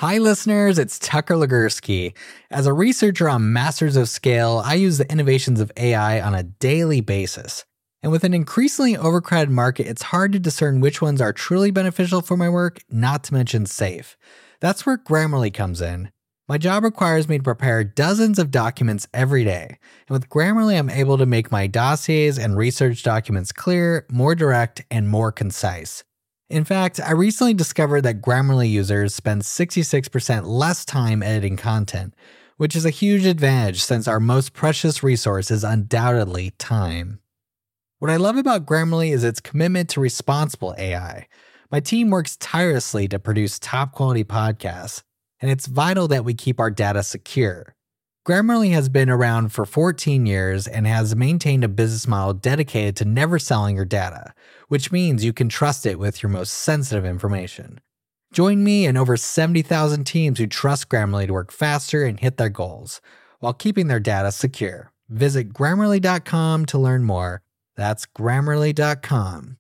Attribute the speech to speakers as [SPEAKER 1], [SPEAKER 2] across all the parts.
[SPEAKER 1] Hi listeners, it's Tucker Legursky. As a researcher on Masters of Scale, I use the innovations of AI on a daily basis. And with an increasingly overcrowded market, it's hard to discern which ones are truly beneficial for my work, not to mention safe. That's where Grammarly comes in. My job requires me to prepare dozens of documents every day. And with Grammarly, I'm able to make my dossiers and research documents clear, more direct, and more concise. In fact, I recently discovered that Grammarly users spend 66% less time editing content, which is a huge advantage since our most precious resource is undoubtedly time. What I love about Grammarly is its commitment to responsible AI. My team works tirelessly to produce top-quality podcasts, and it's vital that we keep our data secure. Grammarly has been around for 14 years and has maintained a business model dedicated to never selling your data, which means you can trust it with your most sensitive information. Join me and over 70,000 teams who trust Grammarly to work faster and hit their goals, while keeping their data secure. Visit Grammarly.com to learn more. That's Grammarly.com.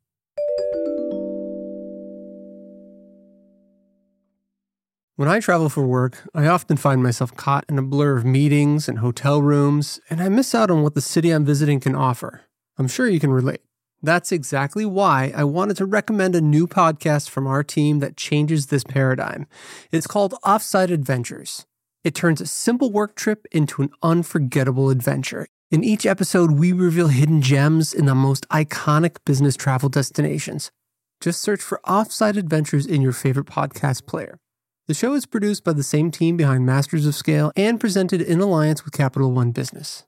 [SPEAKER 2] When I travel for work, I often find myself caught in a blur of meetings and hotel rooms, and I miss out on what the city I'm visiting can offer. I'm sure you can relate. That's exactly why I wanted to recommend a new podcast from our team that changes this paradigm. It's called Offsite Adventures. It turns a simple work trip into an unforgettable adventure. In each episode, we reveal hidden gems in the most iconic business travel destinations. Just search for Offsite Adventures in your favorite podcast player. The show is produced by the same team behind Masters of Scale and presented in alliance with Capital One Business.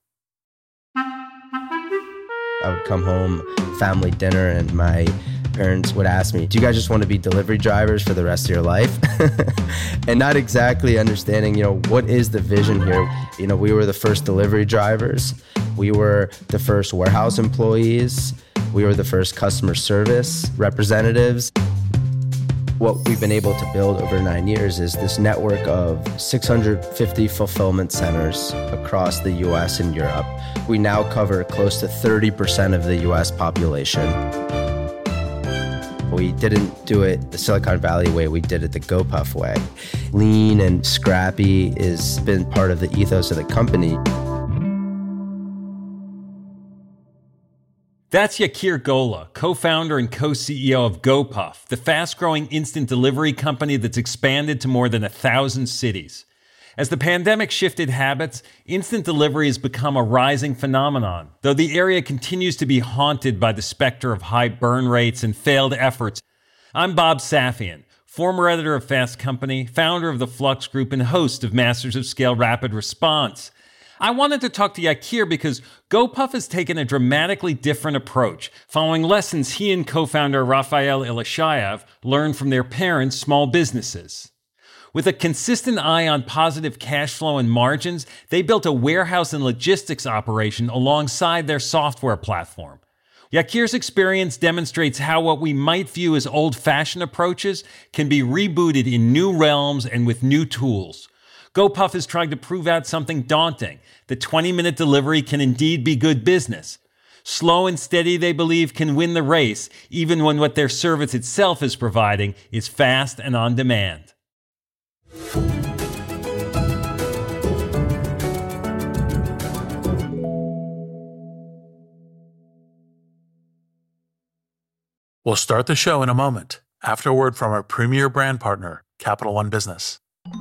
[SPEAKER 3] I would come home, family dinner, and my parents would ask me, do you guys just want to be delivery drivers for the rest of your life? And not exactly understanding, what is the vision here? We were the first delivery drivers. We were the first warehouse employees. We were the first customer service representatives. What we've been able to build over 9 years is this network of 650 fulfillment centers across the US and Europe. We now cover close to 30% of the US population. We didn't do it the Silicon Valley way, we did it the GoPuff way. Lean and scrappy has been part of the ethos of the company.
[SPEAKER 4] That's Yakir Gola, co-founder and co-CEO of GoPuff, the fast-growing instant delivery company that's expanded to more than 1,000 cities. As the pandemic shifted habits, instant delivery has become a rising phenomenon, though the area continues to be haunted by the specter of high burn rates and failed efforts. I'm Bob Safian, former editor of Fast Company, founder of the Flux Group, and host of Masters of Scale Rapid Response. I wanted to talk to Yakir because GoPuff has taken a dramatically different approach, following lessons he and co-founder Raphael Ilishayev learned from their parents' small businesses. With a consistent eye on positive cash flow and margins, they built a warehouse and logistics operation alongside their software platform. Yakir's experience demonstrates how what we might view as old-fashioned approaches can be rebooted in new realms and with new tools. GoPuff is trying to prove out something daunting, that 20-minute delivery can indeed be good business. Slow and steady, they believe, can win the race, even when what their service itself is providing is fast and on demand.
[SPEAKER 5] We'll start the show in a moment, after a word from our premier brand partner, Capital One Business.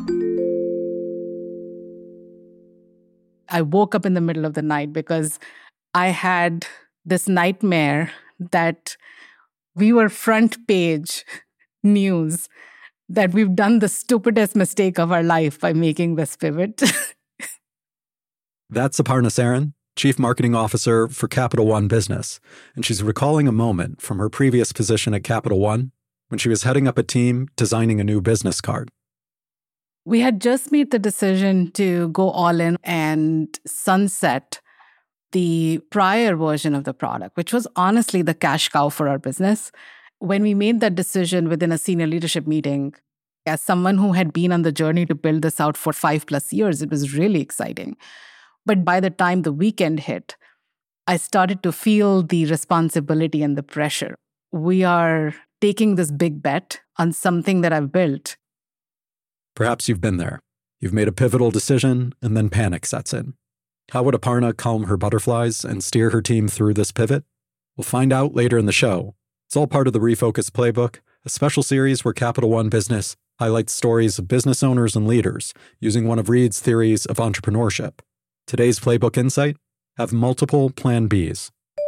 [SPEAKER 6] I woke up in the middle of the night because I had this nightmare that we were front page news, that we've done the stupidest mistake of our life by making this pivot.
[SPEAKER 7] That's Aparna Saran, Chief Marketing Officer for Capital One Business, and she's recalling a moment from her previous position at Capital One when she was heading up a team designing a new business card.
[SPEAKER 6] We had just made the decision to go all in and sunset the prior version of the product, which was honestly the cash cow for our business. When we made that decision within a senior leadership meeting, as someone who had been on the journey to build this out for 5+ years, it was really exciting. But by the time the weekend hit, I started to feel the responsibility and the pressure. We are taking this big bet on something that I've built.
[SPEAKER 7] Perhaps you've been there. You've made a pivotal decision, and then panic sets in. How would Aparna calm her butterflies and steer her team through this pivot? We'll find out later in the show. It's all part of the Refocus Playbook, a special series where Capital One Business highlights stories of business owners and leaders using one of Reid's theories of entrepreneurship. Today's Playbook Insight: have multiple Plan Bs.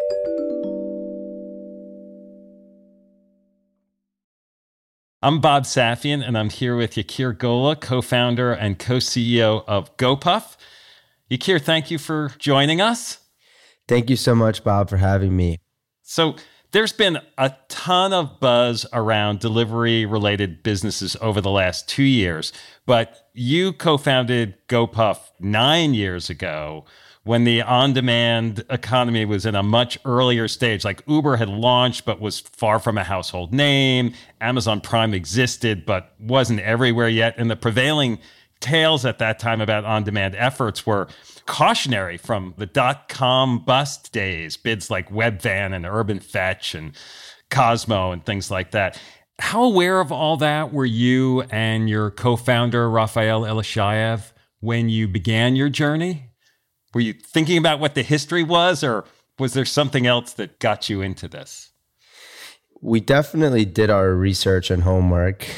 [SPEAKER 4] I'm Bob Safian, and I'm here with Yakir Gola, co-founder and co-CEO of GoPuff. Yakir, thank you for joining us.
[SPEAKER 3] Thank you so much, Bob, for having me.
[SPEAKER 4] So there's been a ton of buzz around delivery-related businesses over the last 2 years, but you co-founded GoPuff 9 years ago when the on-demand economy was in a much earlier stage. Like Uber had launched but was far from a household name. Amazon Prime existed but wasn't everywhere yet. And the prevailing tales at that time about on-demand efforts were cautionary from the dot-com bust days, bids like Webvan and Urban Fetch and Cosmo and things like that. How aware of all that were you and your co-founder, Raphael Elishayev, when you began your journey? Were you thinking about what the history was, or was there something else that got you into this?
[SPEAKER 3] We definitely did our research and homework,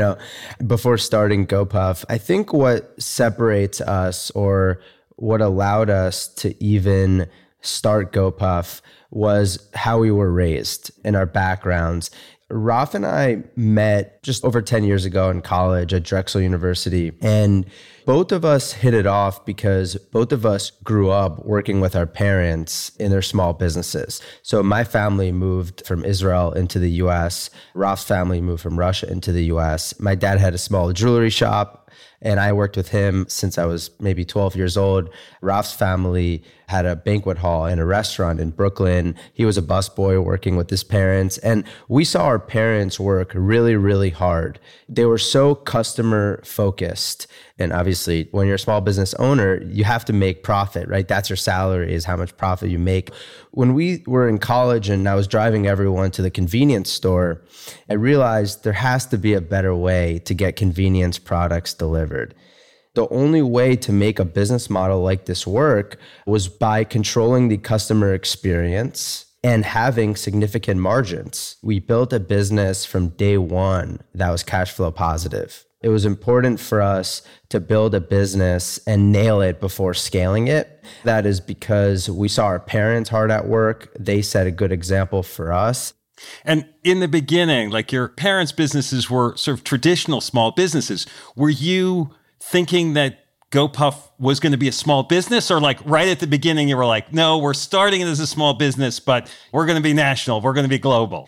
[SPEAKER 3] before starting GoPuff. I think what separates us, or what allowed us to even start GoPuff, was how we were raised and our backgrounds. Raf and I met just over 10 years ago in college at Drexel University, and both of us hit it off because both of us grew up working with our parents in their small businesses. So my family moved from Israel into the US. Raf's family moved from Russia into the US. My dad had a small jewelry shop, and I worked with him since I was maybe 12 years old. Raf's family had a banquet hall and a restaurant in Brooklyn. He was a busboy working with his parents. And we saw our parents work really, really hard. They were so customer focused. And obviously, when you're a small business owner, you have to make profit, right? That's your salary, is how much profit you make. When we were in college and I was driving everyone to the convenience store, I realized there has to be a better way to get convenience products delivered. The only way to make a business model like this work was by controlling the customer experience and having significant margins. We built a business from day one that was cash flow positive. It was important for us to build a business and nail it before scaling it. That is because we saw our parents hard at work. They set a good example for us.
[SPEAKER 4] And in the beginning, like your parents' businesses were sort of traditional small businesses. Were you thinking that GoPuff was going to be a small business, or like right at the beginning, you were like, no, we're starting it as a small business, but we're going to be national, we're going to be global?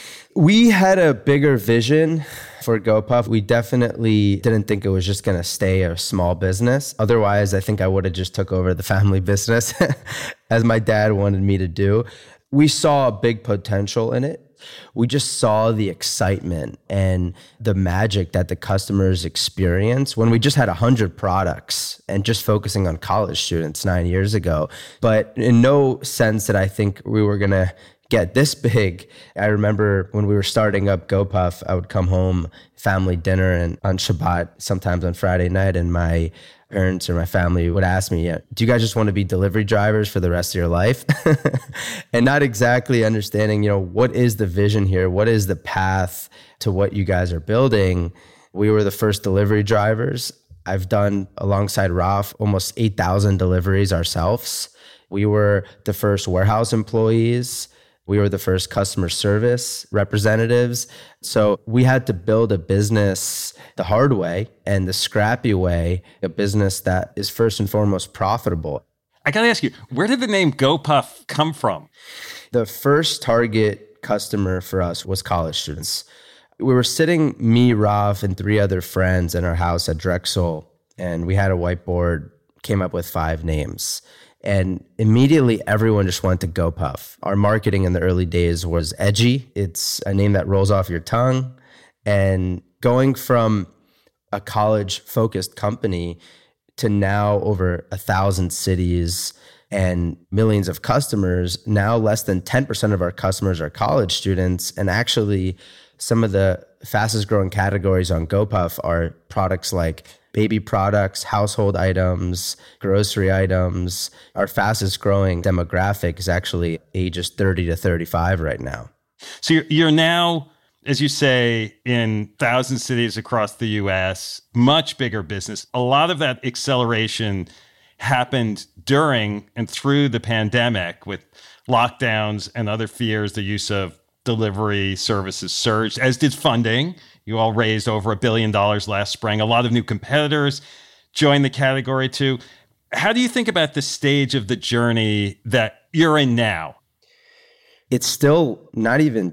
[SPEAKER 3] We had a bigger vision for GoPuff. We definitely didn't think it was just going to stay a small business. Otherwise, I think I would have just took over the family business as my dad wanted me to do. We saw a big potential in it. We just saw the excitement and the magic that the customers experience when we just had 100 products and just focusing on college students 9 years ago. But in no sense that I think we were going to get this big. I remember when we were starting up GoPuff, I would come home, family dinner, and on Shabbat, sometimes on Friday night, and my parents or my family would ask me, do you guys just want to be delivery drivers for the rest of your life? And not exactly understanding, what is the vision here? What is the path to what you guys are building? We were the first delivery drivers. I've done, alongside Raf, almost 8,000 deliveries ourselves. We were the first warehouse employees. We were the first customer service representatives. So we had to build a business the hard way and the scrappy way, a business that is first and foremost profitable.
[SPEAKER 4] I got to ask you, where did the name GoPuff come from?
[SPEAKER 3] The first target customer for us was college students. We were sitting, me, Rav, and 3 other friends in our house at Drexel, and we had a whiteboard, came up with 5 names. And immediately everyone just went to GoPuff. Our marketing in the early days was edgy. It's a name that rolls off your tongue. And going from a college-focused company to now over 1,000 cities and millions of customers, now less than 10% of our customers are college students. And actually, Some of the fastest growing categories on GoPuff are products like baby products, household items, grocery items. Our fastest growing demographic is actually ages 30 to 35 right now.
[SPEAKER 4] So you're now, as you say, in 1,000 cities across the US, much bigger business. A lot of that acceleration happened during and through the pandemic with lockdowns and other fears. The use of delivery services surged, as did funding. You all raised over $1 billion last spring. A lot of new competitors joined the category too. How do you think about the stage of the journey that you're in now?
[SPEAKER 3] It's still not even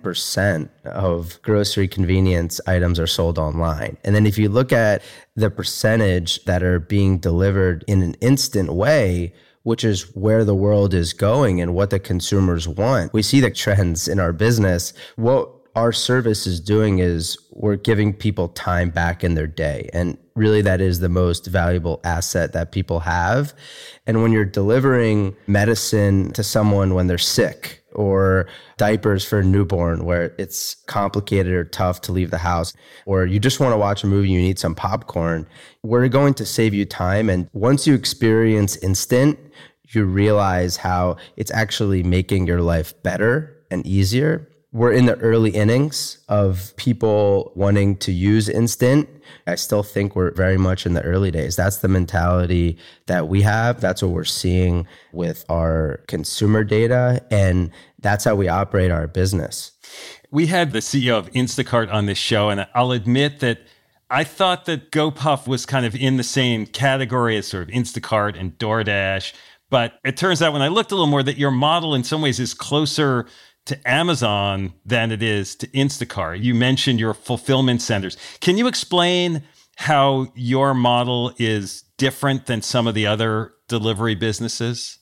[SPEAKER 3] 10% of grocery convenience items are sold online. And then if you look at the percentage that are being delivered in an instant way, which is where the world is going and what the consumers want, we see the trends in our business. What our service is doing is we're giving people time back in their day. And really that is the most valuable asset that people have. And when you're delivering medicine to someone when they're sick, or diapers for a newborn where it's complicated or tough to leave the house, or you just want to watch a movie, you need some popcorn, we're going to save you time. And once you experience instant, you realize how it's actually making your life better and easier. We're in the early innings of people wanting to use instant. I still think we're very much in the early days. That's the mentality that we have. That's what we're seeing with our consumer data. And that's how we operate our business.
[SPEAKER 4] We had the CEO of Instacart on this show, and I'll admit that I thought that GoPuff was kind of in the same category as sort of Instacart and DoorDash. But it turns out when I looked a little more that your model in some ways is closer to Amazon than it is to Instacart. You mentioned your fulfillment centers. Can you explain how your model is different than some of the other delivery businesses?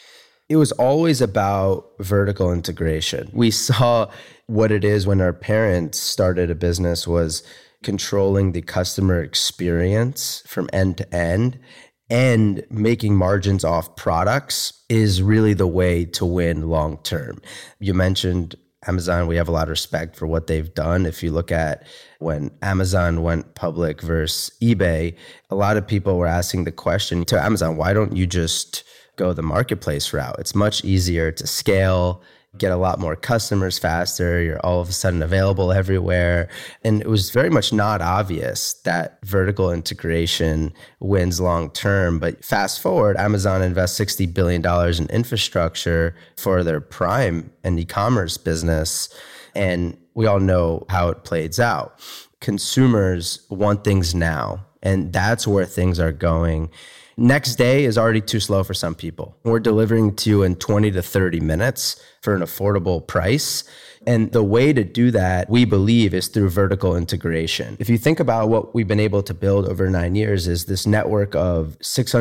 [SPEAKER 3] It was always about vertical integration. We saw what it is when our parents started a business was controlling the customer experience from end to end, and making margins off products is really the way to win long term. You mentioned Amazon. We have a lot of respect for what they've done. If you look at when Amazon went public versus eBay, a lot of people were asking the question to Amazon, why don't you just go the marketplace route? It's much easier to scale, get a lot more customers faster. You're all of a sudden available everywhere. And it was very much not obvious that vertical integration wins long term. But fast forward, Amazon invests $60 billion in infrastructure for their Prime and e-commerce business. And we all know how it plays out. Consumers want things now, and that's where things are going. Next day is already too slow for some people. We're delivering to you in 20 to 30 minutes for an affordable price. And the way to do that, we believe, is through vertical integration. If you think about what we've been able to build over 9 years is this network of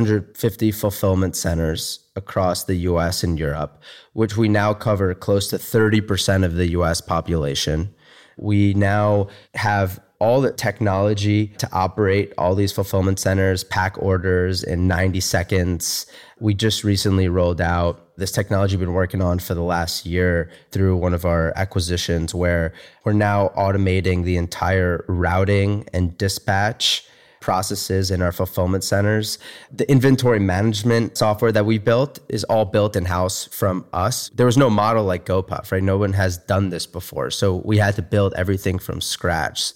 [SPEAKER 3] 650 fulfillment centers across the US and Europe, which we now cover close to 30% of the US population. We now have all the technology to operate all these fulfillment centers, pack orders in 90 seconds. We just recently rolled out this technology we've been working on for the last year through one of our acquisitions, where we're now automating the entire routing and dispatch processes in our fulfillment centers. The inventory management software that we built is all built in-house from us. There was no model like GoPuff, right? No one has done this before. So we had to build everything from scratch.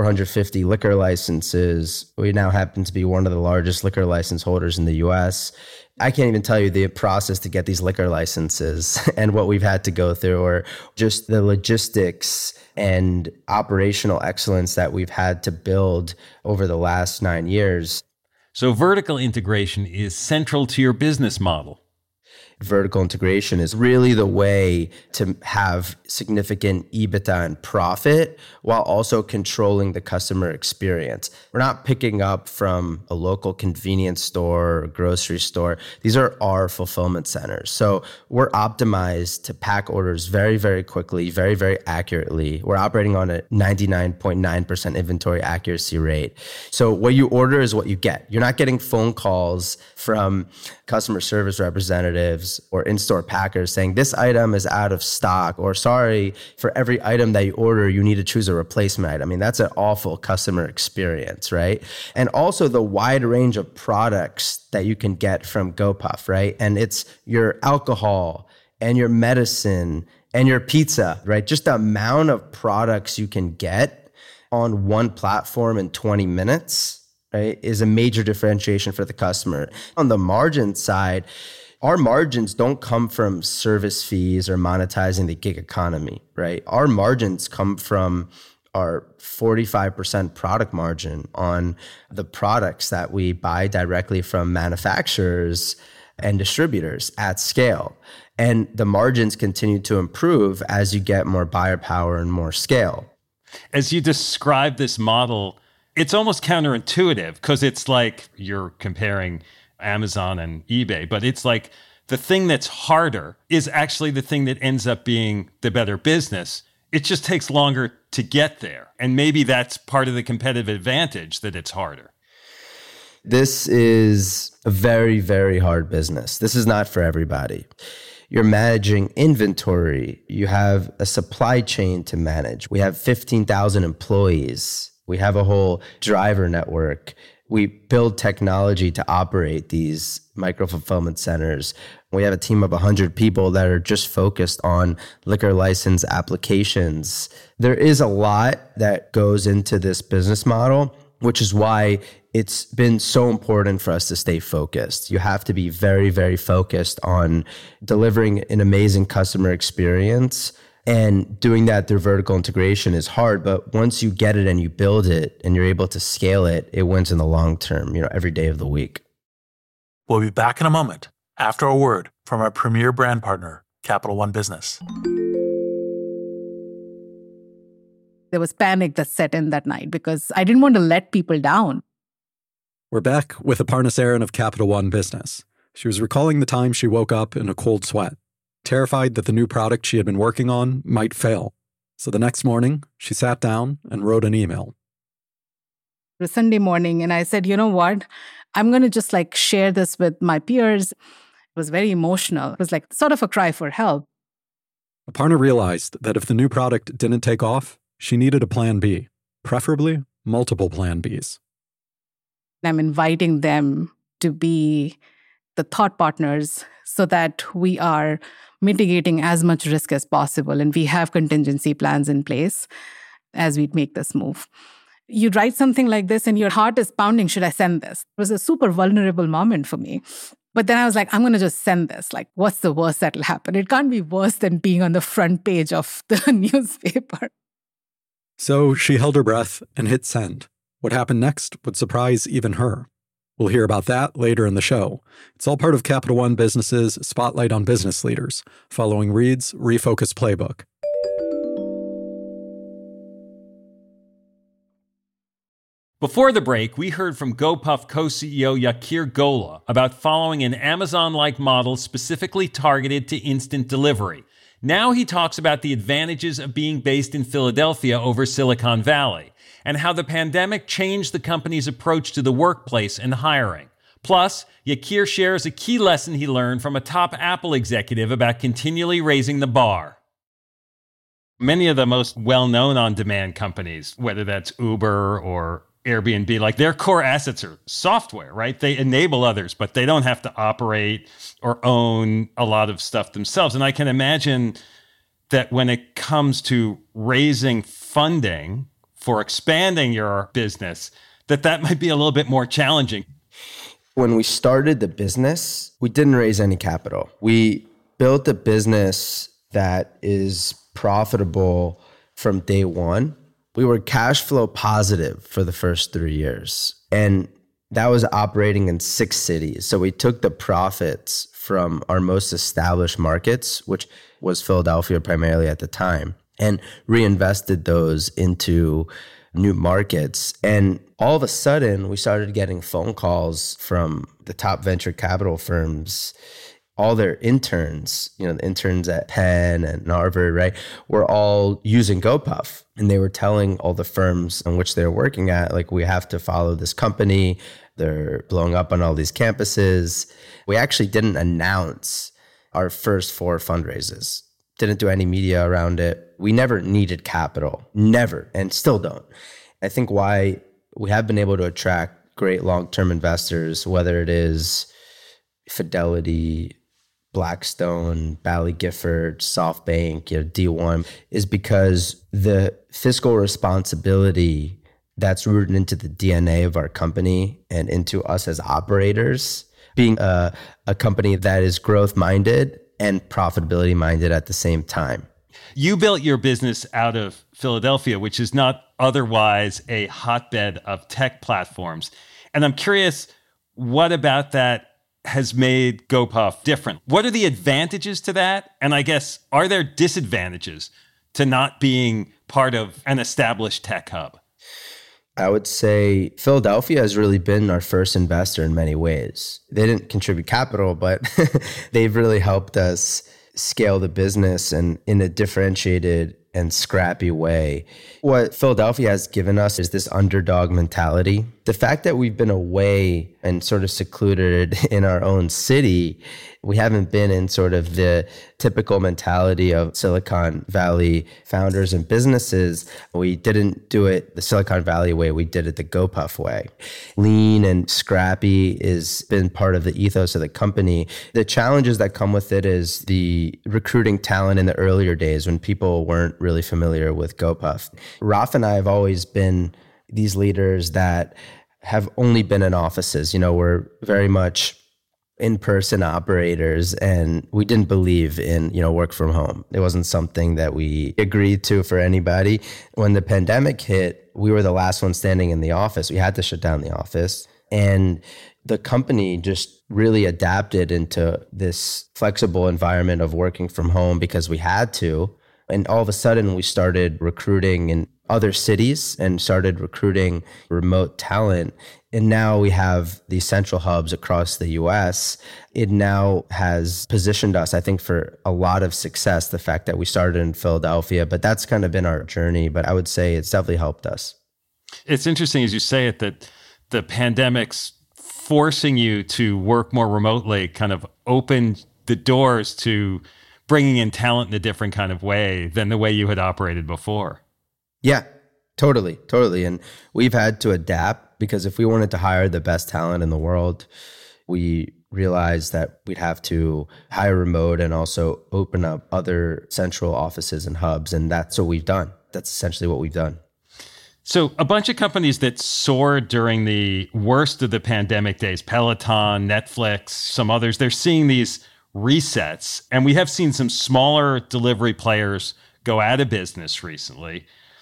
[SPEAKER 3] 450 liquor licenses. We now happen to be one of the largest liquor license holders in the US. I can't even tell you the process to get these liquor licenses and what we've had to go through, or just the logistics and operational excellence that we've had to build over the last 9 years.
[SPEAKER 4] So vertical integration is central to your business model.
[SPEAKER 3] Vertical integration is really the way to have significant EBITDA and profit while also controlling the customer experience. We're not picking up from a local convenience store or grocery store. These are our fulfillment centers. So we're optimized to pack orders very, very quickly, very, very accurately. We're operating on a 99.9% inventory accuracy rate. So what you order is what you get. You're not getting phone calls from customer service representatives executives or in-store packers saying, this item is out of stock, or sorry, for every item that you order, you need to choose a replacement item. I mean, that's an awful customer experience, right? And also the wide range of products that you can get from GoPuff, right? And it's your alcohol and your medicine and your pizza, right? Just the amount of products you can get on one platform in 20 minutes, right, is a major differentiation for the customer. On the margin side, our margins don't come from service fees or monetizing the gig economy, right? Our margins come from our 45% product margin on the products that we buy directly from manufacturers and distributors at scale. And the margins continue to improve as you get more buyer power and more scale.
[SPEAKER 4] As you describe this model, it's almost counterintuitive because it's like you're comparing Amazon and eBay, but it's like the thing that's harder is actually the thing that ends up being the better business. It just takes longer to get there. And maybe that's part of the competitive advantage, that it's harder.
[SPEAKER 3] This is a very, very hard business. This is not for everybody. You're managing inventory. You have a supply chain to manage. We have 15,000 employees. We have a whole driver network. We build technology to operate these micro-fulfillment centers. We have a team of 100 people that are just focused on liquor license applications. There is a lot that goes into this business model, which is why it's been so important for us to stay focused. You have to be very, very focused on delivering an amazing customer experience. And doing that through vertical integration is hard, but once you get it and you build it and you're able to scale it, it wins in the long term, every day of the week.
[SPEAKER 5] We'll be back in a moment after a word from our premier brand partner, Capital One Business.
[SPEAKER 6] There was panic that set in that night because I didn't want to let people down.
[SPEAKER 7] We're back with Aparna Saran of Capital One Business. She was recalling the time she woke up in a cold sweat, terrified that the new product she had been working on might fail. So the next morning, she sat down and wrote an email.
[SPEAKER 6] It was Sunday morning, and I said, you know what? I'm going to just share this with my peers. It was very emotional. It was sort of a cry for help.
[SPEAKER 7] Aparna realized that if the new product didn't take off, she needed a plan B, preferably multiple plan Bs.
[SPEAKER 6] I'm inviting them to be the thought partners so that we are mitigating as much risk as possible and we have contingency plans in place as we make this move. You write something like this and your heart is pounding, should I send this? It was a super vulnerable moment for me. But then I was I'm going to just send this. What's the worst that'll happen? It can't be worse than being on the front page of the newspaper.
[SPEAKER 7] So she held her breath and hit send. What happened next would surprise even her. We'll hear about that later in the show. It's all part of Capital One Business's Spotlight on Business Leaders, following Reed's Refocus Playbook.
[SPEAKER 4] Before the break, we heard from GoPuff co-CEO Yakir Gola about following an Amazon-like model specifically targeted to instant delivery. Now he talks about the advantages of being based in Philadelphia over Silicon Valley, and how the pandemic changed the company's approach to the workplace and hiring. Plus, Yakir shares a key lesson he learned from a top Apple executive about continually raising the bar. Many of the most well-known on-demand companies, whether that's Uber or Airbnb, their core assets are software, right? They enable others, but they don't have to operate or own a lot of stuff themselves. And I can imagine that when it comes to raising funding for expanding your business, that might be a little bit more challenging.
[SPEAKER 3] When we started the business, we didn't raise any capital. We built a business that is profitable from day one. We were cash flow positive for the first 3 years, and that was operating in 6 cities. So we took the profits from our most established markets, which was Philadelphia primarily at the time, and reinvested those into new markets. And all of a sudden, we started getting phone calls from the top venture capital firms. All their interns, the interns at Penn and Harvard, right, were all using GoPuff. And they were telling all the firms on which they were working at, we have to follow this company. They're blowing up on all these campuses. We actually didn't announce our first 4 fundraises. Didn't do any media around it. We never needed capital, never, and still don't. I think why we have been able to attract great long-term investors, whether it is Fidelity, Blackstone, Bally Gifford, SoftBank, D1, is because the fiscal responsibility that's rooted into the DNA of our company and into us as operators, being a company that is growth-minded and profitability-minded at the same time.
[SPEAKER 4] You built your business out of Philadelphia, which is not otherwise a hotbed of tech platforms. And I'm curious, what about that has made GoPuff different? What are the advantages to that? And I guess, are there disadvantages to not being part of an established tech hub?
[SPEAKER 3] I would say Philadelphia has really been our first investor in many ways. They didn't contribute capital, but they've really helped us scale the business and in a differentiated and scrappy way. What Philadelphia has given us is this underdog mentality. The fact that we've been away and sort of secluded in our own city, we haven't been in sort of the typical mentality of Silicon Valley founders and businesses. We didn't do it the Silicon Valley way. We did it the GoPuff way. Lean and scrappy has been part of the ethos of the company. The challenges that come with it is the recruiting talent in the earlier days when people weren't really familiar with GoPuff. Raf and I have always been these leaders that have only been in offices. We're very much in-person operators, and we didn't believe in, work from home. It wasn't something that we agreed to for anybody. When the pandemic hit, we were the last one standing in the office. We had to shut down the office. And the company just really adapted into this flexible environment of working from home because we had to. And all of a sudden, we started recruiting in other cities and started recruiting remote talent. And now we have these central hubs across the US. It now has positioned us, I think, for a lot of success, the fact that we started in Philadelphia. But that's kind of been our journey. But I would say it's definitely helped us.
[SPEAKER 4] It's interesting, as you say it, that the pandemic's forcing you to work more remotely kind of opened the doors to bringing in talent in a different kind of way than the way you had operated before.
[SPEAKER 3] Yeah, totally. And we've had to adapt because if we wanted to hire the best talent in the world, we realized that we'd have to hire remote and also open up other central offices and hubs. And that's what we've done. That's essentially what we've done.
[SPEAKER 4] So a bunch of companies that soared during the worst of the pandemic days, Peloton, Netflix, some others, they're seeing these resets. And we have seen some smaller delivery players go out of business recently.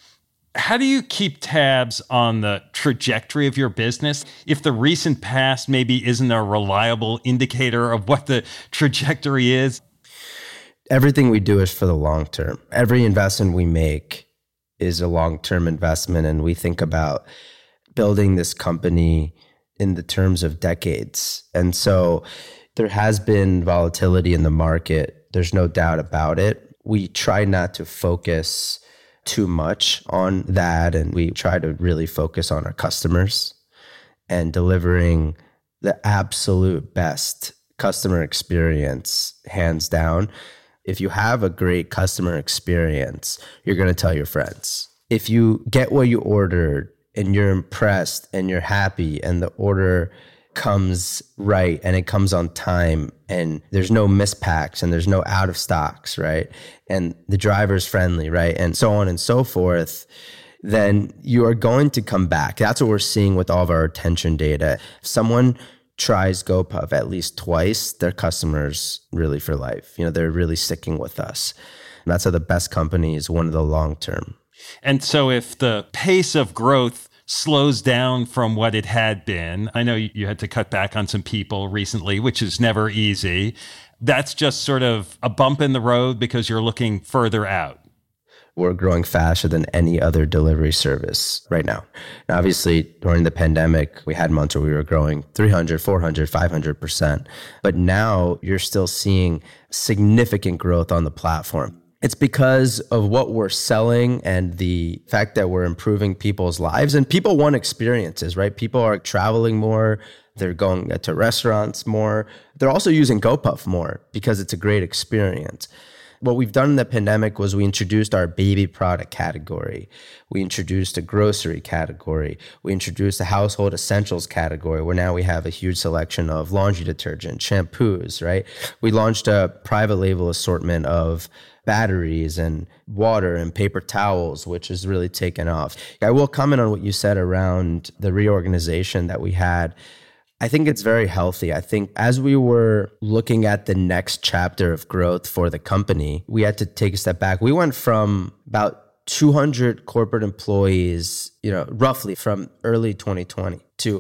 [SPEAKER 4] How do you keep tabs on the trajectory of your business if the recent past maybe isn't a reliable indicator of what the trajectory is?
[SPEAKER 3] Everything we do is for the long term. Every investment we make is a long-term investment, and we think about building this company in the terms of decades. And so there has been volatility in the market. There's no doubt about it. We try not to focus too much on that, and we try to really focus on our customers and delivering the absolute best customer experience, hands down. If you have a great customer experience, you're going to tell your friends. If you get what you ordered and you're impressed and you're happy and the order comes right and it comes on time and there's no mispacks and there's no out of stocks, right? And the driver's friendly, right? And so on and so forth, then you are going to come back. That's what we're seeing with all of our retention data. If someone tries GoPuff at least twice, their customers really for life. They're really sticking with us. And that's how the best companies win the long term.
[SPEAKER 4] And so if the pace of growth slows down from what it had been, I know you had to cut back on some people recently, which is never easy. That's just sort of a bump in the road because you're looking further out.
[SPEAKER 3] We're growing faster than any other delivery service right now. And obviously, during the pandemic, we had months where we were growing 300, 400, 500%. But now you're still seeing significant growth on the platform. It's because of what we're selling and the fact that we're improving people's lives. And people want experiences, right? People are traveling more. They're going to restaurants more. They're also using GoPuff more because it's a great experience. What we've done in the pandemic was we introduced our baby product category. We introduced a grocery category. We introduced a household essentials category where now we have a huge selection of laundry detergent, shampoos, right? We launched a private label assortment of batteries and water and paper towels, which has really taken off. I will comment on what you said around the reorganization that we had. I think it's very healthy. I think as we were looking at the next chapter of growth for the company, we had to take a step back. We went from about 200 corporate employees, roughly from early 2020 to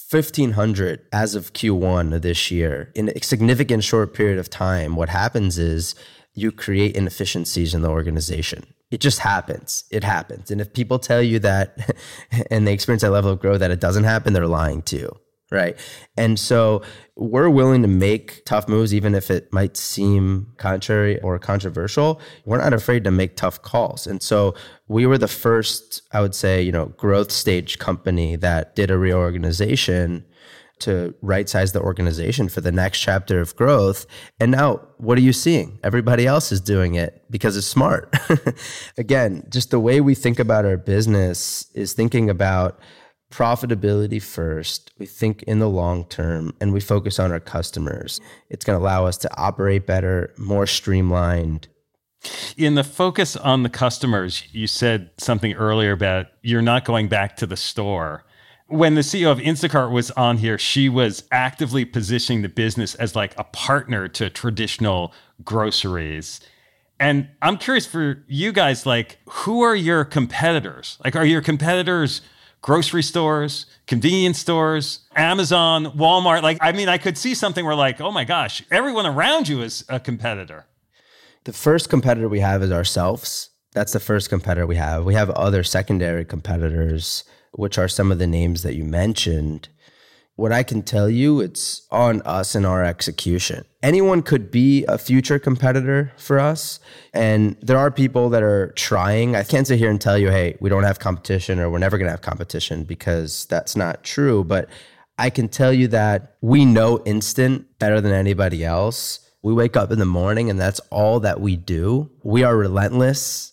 [SPEAKER 3] 1,500 as of Q1 of this year. In a significant short period of time, what happens is you create inefficiencies in the organization. It just happens. It happens. And if people tell you that and they experience that level of growth that it doesn't happen, they're lying to you. Right. And so we're willing to make tough moves, even if it might seem contrary or controversial. We're not afraid to make tough calls. And so we were the first, I would say, growth stage company that did a reorganization to right-size the organization for the next chapter of growth. And now, what are you seeing? Everybody else is doing it because it's smart. Again, just the way we think about our business is thinking about profitability first. We think in the long term and we focus on our customers. It's going to allow us to operate better, more streamlined.
[SPEAKER 4] In the focus on the customers, you said something earlier about you're not going back to the store. When the CEO of Instacart was on here, she was actively positioning the business as like a partner to traditional groceries. And I'm curious for you guys, like, who are your competitors? Like, are your competitors grocery stores, convenience stores, Amazon, Walmart? I could see something where like, oh my gosh, everyone around you is a competitor.
[SPEAKER 3] The first competitor we have is ourselves. That's the first competitor we have. We have other secondary competitors, which are some of the names that you mentioned. What I can tell you, it's on us and our execution. Anyone could be a future competitor for us. And there are people that are trying. I can't sit here and tell you, hey, we don't have competition or we're never going to have competition, because that's not true. But I can tell you that we know Instant better than anybody else. We wake up in the morning and that's all that we do. We are relentless.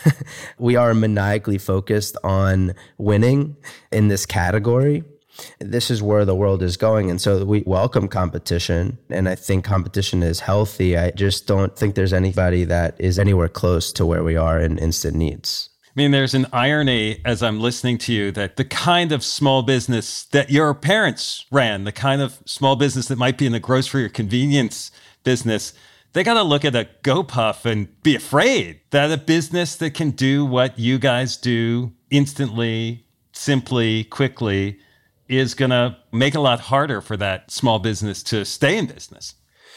[SPEAKER 3] We are maniacally focused on winning in this category. This is where the world is going. And so we welcome competition. And I think competition is healthy. I just don't think there's anybody that is anywhere close to where we are in instant needs.
[SPEAKER 4] I mean, there's an irony as I'm listening to you that the kind of small business that your parents ran, the kind of small business that might be in the grocery or convenience business, they got to look at a GoPuff and be afraid that a business that can do what you guys do instantly, simply, quickly, is going to make it a lot harder for that small business to stay in business.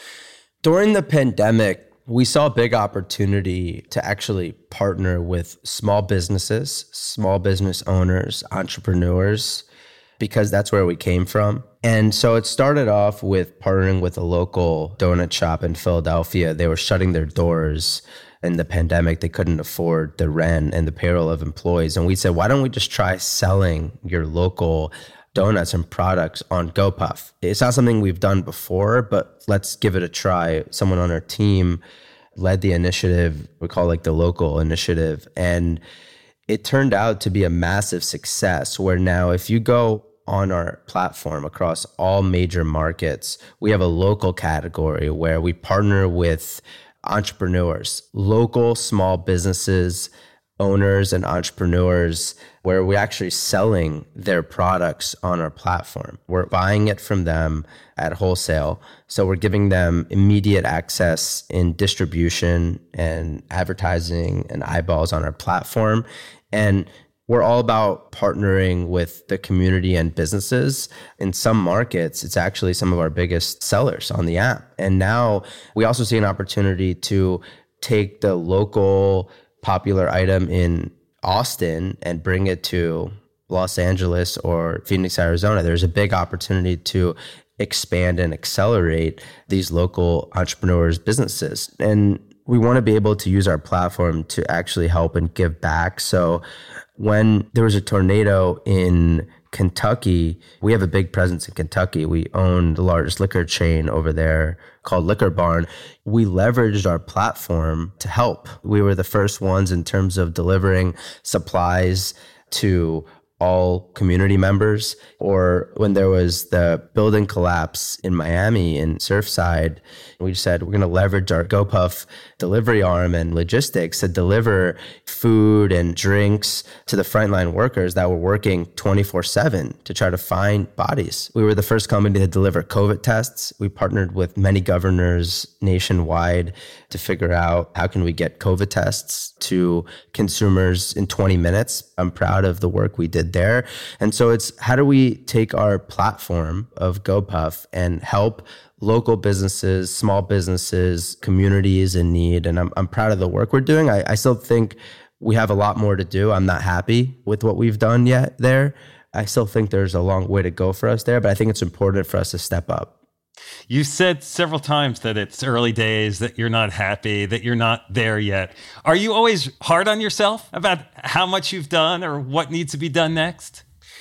[SPEAKER 3] During the pandemic, we saw a big opportunity to actually partner with small businesses, small business owners, entrepreneurs, because that's where we came from. And so it started off with partnering with a local donut shop in Philadelphia. They were shutting their doors in the pandemic. They couldn't afford the rent and the payroll of employees. And we said, why don't we just try selling your local donuts and products on GoPuff? It's not something we've done before, but let's give it a try. Someone on our team led the initiative. We call it the local initiative. And it turned out to be a massive success, where now if you go on our platform across all major markets, we have a local category where we partner with entrepreneurs, local small businesses, owners and entrepreneurs, where we're actually selling their products on our platform. We're buying it from them at wholesale. So we're giving them immediate access in distribution and advertising and eyeballs on our platform. And we're all about partnering with the community and businesses. In some markets, it's actually some of our biggest sellers on the app. And now we also see an opportunity to take the local popular item in Austin and bring it to Los Angeles or Phoenix, Arizona. There's a big opportunity to expand and accelerate these local entrepreneurs' businesses. And we want to be able to use our platform to actually help and give back. So when there was a tornado in Kentucky, we have a big presence in Kentucky. We own the largest liquor chain over there called Liquor Barn. We leveraged our platform to help. We were the first ones in terms of delivering supplies to all community members. Or when there was the building collapse in Miami in Surfside, we said we're going to leverage our GoPuff delivery arm and logistics to deliver food and drinks to the frontline workers that were working 24/7 to try to find bodies. We were the first company to deliver COVID tests. We partnered with many governors nationwide to figure out how can we get COVID tests to consumers in 20 minutes. I'm proud of the work we did there. And so it's how do we take our platform of GoPuff and help local businesses, small businesses, communities in need. And I'm proud of the work we're doing. I still think we have a lot more to do. I'm not happy with what we've done yet there. I still think there's a long way to go for us there, but I think it's important for us to step up.
[SPEAKER 4] You said several times that it's early days, that you're not happy, that you're not there yet. Are you always hard on yourself about how much you've done or what needs to be done next?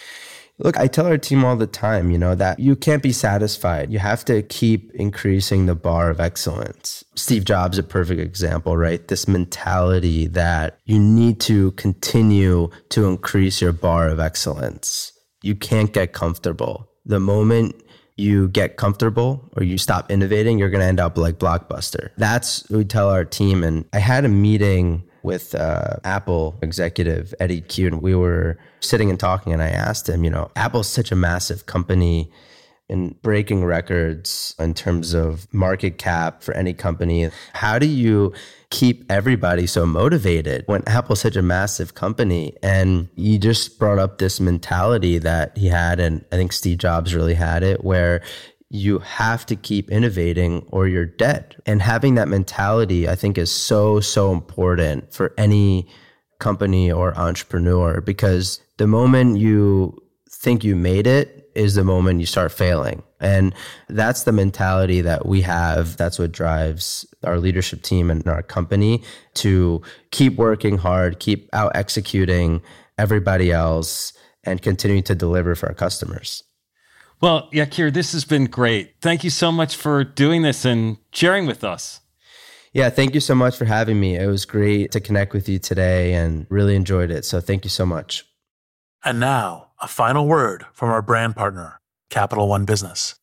[SPEAKER 3] Look, I tell our team all the time, that you can't be satisfied. You have to keep increasing the bar of excellence. Steve Jobs, a perfect example, right? This mentality that you need to continue to increase your bar of excellence. You can't get comfortable. The moment you get comfortable or you stop innovating, you're going to end up like Blockbuster. That's what we tell our team. And I had a meeting with Apple executive Eddie Q, and we were sitting and talking, and I asked him, Apple's such a massive company and breaking records in terms of market cap for any company. How do you keep everybody so motivated when Apple's such a massive company? And he just brought up this mentality that he had, and I think Steve Jobs really had it, where you have to keep innovating or you're dead. And having that mentality, I think, is so, so important for any company or entrepreneur, because the moment you think you made it is the moment you start failing. And that's the mentality that we have. That's what drives our leadership team and our company to keep working hard, keep out executing everybody else, and continue to deliver for our customers.
[SPEAKER 4] Well, Yakir, this has been great. Thank you so much for doing this and sharing with us.
[SPEAKER 3] Yeah, thank you so much for having me. It was great to connect with you today and really enjoyed it. So thank you so much.
[SPEAKER 5] And now, a final word from our brand partner, Capital One Business.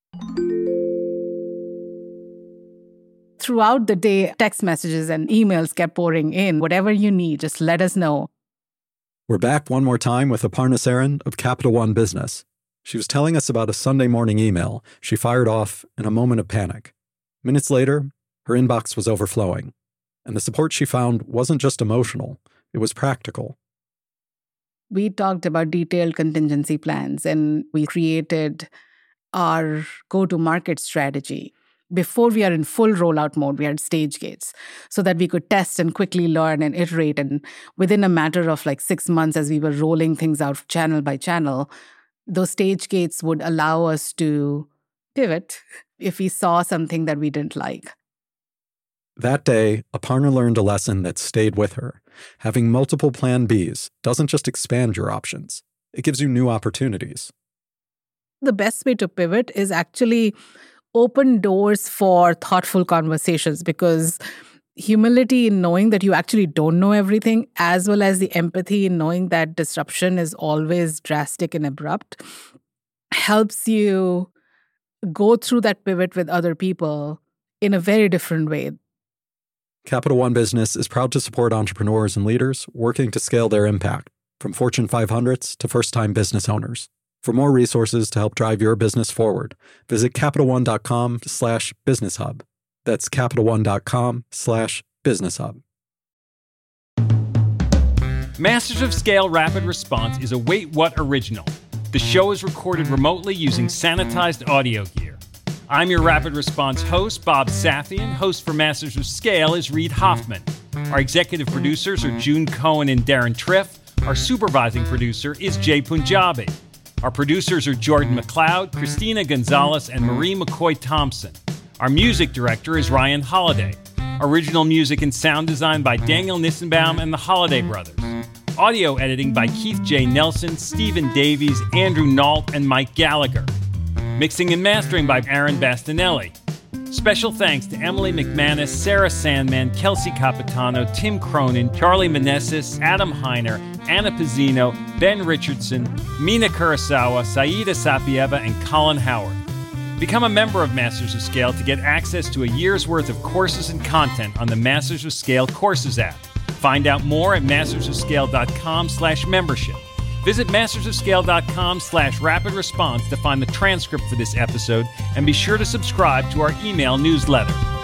[SPEAKER 6] Throughout the day, text messages and emails kept pouring in. Whatever you need, just let us know.
[SPEAKER 7] We're back one more time with Aparna Saran of Capital One Business. She was telling us about a Sunday morning email she fired off in a moment of panic. Minutes later, her inbox was overflowing, and the support she found wasn't just emotional, it was practical.
[SPEAKER 6] We talked about detailed contingency plans, and we created our go-to-market strategy. Before we are in full rollout mode, we had stage gates so that we could test and quickly learn and iterate. And within a matter of 6 months, as we were rolling things out channel by channel, those stage gates would allow us to pivot if we saw something that we didn't like.
[SPEAKER 7] That day, Aparna learned a lesson that stayed with her. Having multiple plan Bs doesn't just expand your options, it gives you new opportunities.
[SPEAKER 6] The best way to pivot is actually open doors for thoughtful conversations, because humility in knowing that you actually don't know everything, as well as the empathy in knowing that disruption is always drastic and abrupt, helps you go through that pivot with other people in a very different way.
[SPEAKER 7] Capital One Business is proud to support entrepreneurs and leaders working to scale their impact, from Fortune 500s to first-time business owners. For more resources to help drive your business forward, visit CapitalOne.com/BusinessHub. That's CapitalOne.com/BusinessHub.
[SPEAKER 4] Masters of Scale Rapid Response is a Wait What original. The show is recorded remotely using sanitized audio gear. I'm your Rapid Response host, Bob Safian. Host for Masters of Scale is Reid Hoffman. Our executive producers are June Cohen and Darren Triff. Our supervising producer is Jay Punjabi. Our producers are Jordan McLeod, Christina Gonzalez, and Marie McCoy Thompson. Our music director is Ryan Holiday. Original music and sound design by Daniel Nissenbaum and the Holiday Brothers. Audio editing by Keith J. Nelson, Stephen Davies, Andrew Nault, and Mike Gallagher. Mixing and mastering by Aaron Bastinelli. Special thanks to Emily McManus, Sarah Sandman, Kelsey Capitano, Tim Cronin, Charlie Meneses, Adam Heiner, Anna Pizzino, Ben Richardson, Mina Kurosawa, Saida Sapieva, and Colin Howard. Become a member of Masters of Scale to get access to a year's worth of courses and content on the Masters of Scale Courses app. Find out more at mastersofscale.com/membership. Visit mastersofscale.com/rapid response to find the transcript for this episode, and be sure to subscribe to our email newsletter.